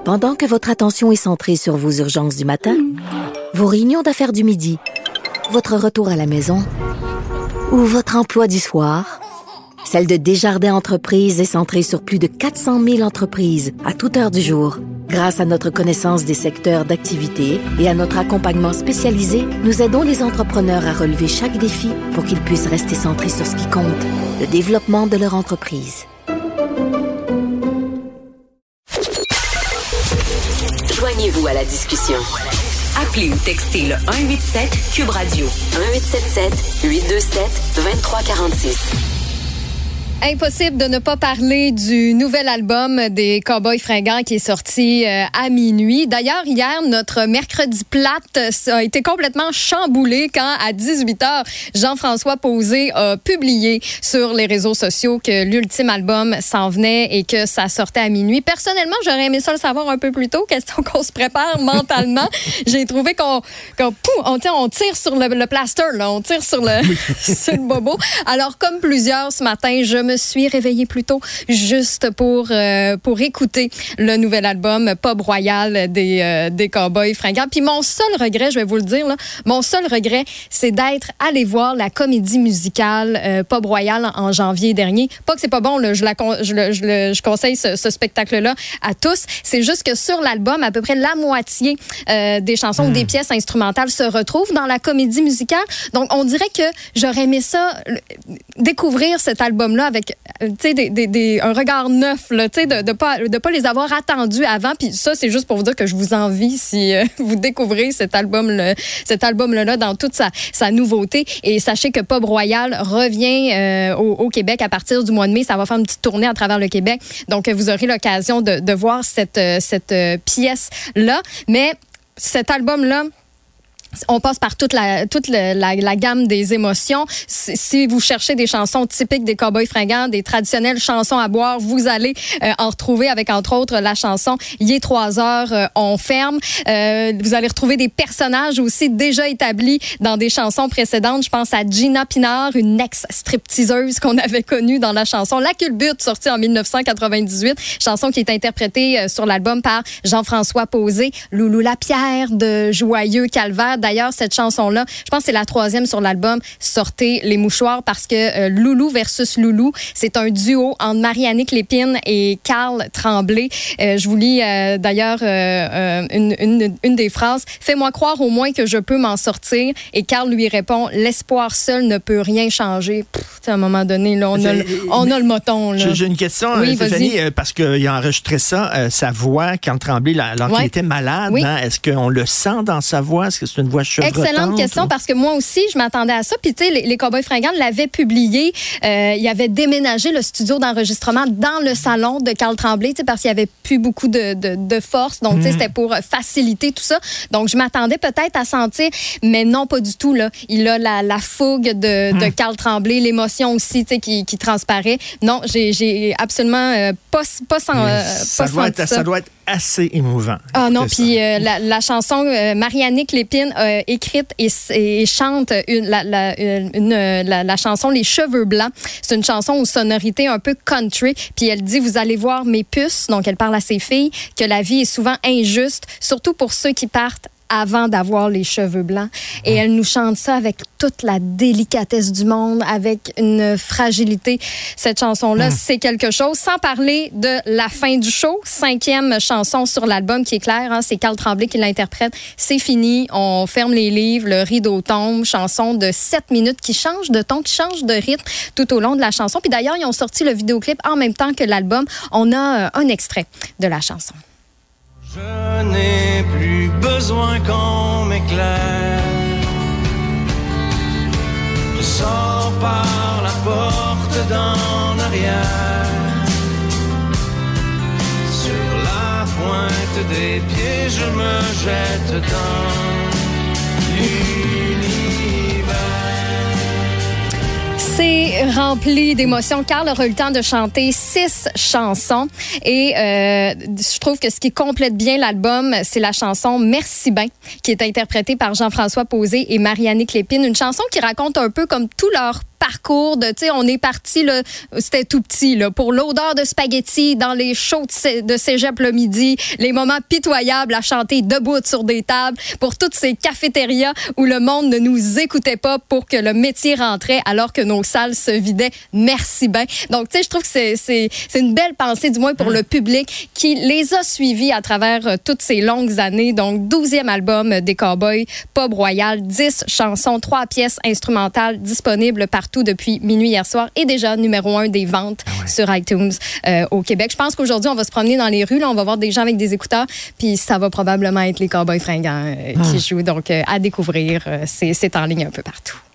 Pendant que votre attention est centrée sur vos urgences du matin, vos réunions d'affaires du midi, votre retour à la maison ou votre emploi du soir, celle de Desjardins Entreprises est centrée sur plus de 400 000 entreprises à toute heure du jour. Grâce à notre connaissance des secteurs d'activité et à notre accompagnement spécialisé, nous aidons les entrepreneurs à relever chaque défi pour qu'ils puissent rester centrés sur ce qui compte, le développement de leur entreprise. Joignez-vous à la discussion. Appelez ou textez le 187-CUBE Radio. 1877-827-2346. Impossible de ne pas parler du nouvel album des Cowboys Fringants qui est sorti à minuit. D'ailleurs, hier, notre mercredi plate a été complètement chamboulé quand, à 18h, Jean-François Posé a publié sur les réseaux sociaux que l'ultime album s'en venait et que ça sortait à minuit. Personnellement, j'aurais aimé ça le savoir un peu plus tôt, question qu'on se prépare mentalement. J'ai trouvé qu'on tire sur le plaster, là, on tire sur le bobo. Alors, comme plusieurs ce matin, je me suis réveillée plus tôt juste pour écouter le nouvel album Pub Royal des Cowboys Fringants. Puis mon seul regret, je vais vous le dire, là, c'est d'être allé voir la comédie musicale Pub Royal en janvier dernier. Pas que c'est pas bon, là, je conseille ce spectacle-là à tous. C'est juste que sur l'album, à peu près la moitié des chansons ou des pièces instrumentales se retrouvent dans la comédie musicale. Donc, on dirait que j'aurais aimé ça, découvrir cet album-là avec un regard neuf, là, de pas les avoir attendus avant. Puis ça, c'est juste pour vous dire que je vous envie si vous découvrez cet album-là dans toute sa nouveauté. Et sachez que Pub Royal revient au Québec à partir du mois de mai. Ça va faire une petite tournée à travers le Québec. Donc, vous aurez l'occasion de voir cette pièce-là. Mais cet album-là, on passe par toute la gamme des émotions. Si vous cherchez des chansons typiques des Cowboys Fringants, des traditionnelles chansons à boire, vous allez en retrouver avec, entre autres, la chanson « Il est 3 heures, on ferme ». Vous allez retrouver des personnages aussi déjà établis dans des chansons précédentes. Je pense à Gina Pinard, une ex-stripteaseuse qu'on avait connue dans la chanson « La culbute », sortie en 1998. Chanson qui est interprétée sur l'album par Jean-François Posé. Loulou Lapierre de Joyeux Calvaire. D'ailleurs, cette chanson-là, je pense que c'est la 3e sur l'album, Sortez les mouchoirs, parce que Loulou versus Loulou, c'est un duo entre Marie-Annick Lépine et Carl Tremblay. Je vous lis d'ailleurs une des phrases. « Fais-moi croire au moins que je peux m'en sortir. » Et Carl lui répond « L'espoir seul ne peut rien changer. » À un moment donné, là, on a le moton. Là. J'ai une question, oui, Stéphanie, parce qu'il a enregistré ça, sa voix, Carl Tremblay, alors qu'il était malade. Oui. Hein? Est-ce qu'on le sent dans sa voix? Est-ce que c'est une voix chevrotante? Excellente question, parce que moi aussi, je m'attendais à ça. Puis, tu sais, les Cowboys Fringants l'avaient publié. Ils avaient déménagé le studio d'enregistrement dans le salon de Carl Tremblay, tu sais, parce qu'il n'y avait plus beaucoup de force. Donc, tu sais, c'était pour faciliter tout ça. Donc, je m'attendais peut-être à sentir, mais non, pas du tout, là. Il a la fougue de Carl Tremblay, l'émotion aussi, tu sais, qui transparaît. Non, j'ai absolument pas senti ça. Ça doit être assez émouvant. Ah non, puis la chanson Marie-Annick Lépine écrite et chante la chanson Les cheveux blancs. C'est une chanson aux sonorités un peu country. Puis elle dit, vous allez voir mes puces, donc elle parle à ses filles, que la vie est souvent injuste, surtout pour ceux qui partent avant d'avoir les cheveux blancs. Et elle nous chante ça avec toute la délicatesse du monde, avec une fragilité. Cette chanson-là, c'est quelque chose. Sans parler de la fin du show, 5e chanson sur l'album qui est claire, hein, c'est Carl Tremblay qui l'interprète. C'est fini, on ferme les livres, le rideau tombe. Chanson de 7 minutes qui change de ton, qui change de rythme tout au long de la chanson. Puis d'ailleurs, ils ont sorti le vidéoclip en même temps que l'album. On a un extrait de la chanson. Je n'ai plus besoin qu'on m'éclaire. Je sors par la porte d'en arrière. Sur la pointe des pieds, je me jette dans l'univers. C'est rempli d'émotions. Carl aura eu le temps de chanter 6 chansons et je trouve que ce qui complète bien l'album, c'est la chanson Merci ben, qui est interprétée par Jean-François Posé et Marie-Annick Lépine. Une chanson qui raconte un peu comme tout leur parcours de, tu sais, on est parti, là, c'était tout petit, là, pour l'odeur de spaghettis dans les shows de cégep le midi, les moments pitoyables à chanter debout sur des tables, pour toutes ces cafétérias où le monde ne nous écoutait pas pour que le métier rentrait alors que nos salles se vidaient. Merci bien. Donc, tu sais, je trouve que c'est une belle pensée, du moins pour le public qui les a suivis à travers toutes ces longues années. Donc, 12e album des Cowboys Pub Royal, 10 chansons, 3 pièces instrumentales disponibles partout depuis minuit hier soir et déjà numéro 1 des ventes sur iTunes au Québec. Je pense qu'aujourd'hui, on va se promener dans les rues, là, on va voir des gens avec des écouteurs, puis ça va probablement être les Cowboys fringants qui jouent. Donc, à découvrir, c'est en ligne un peu partout.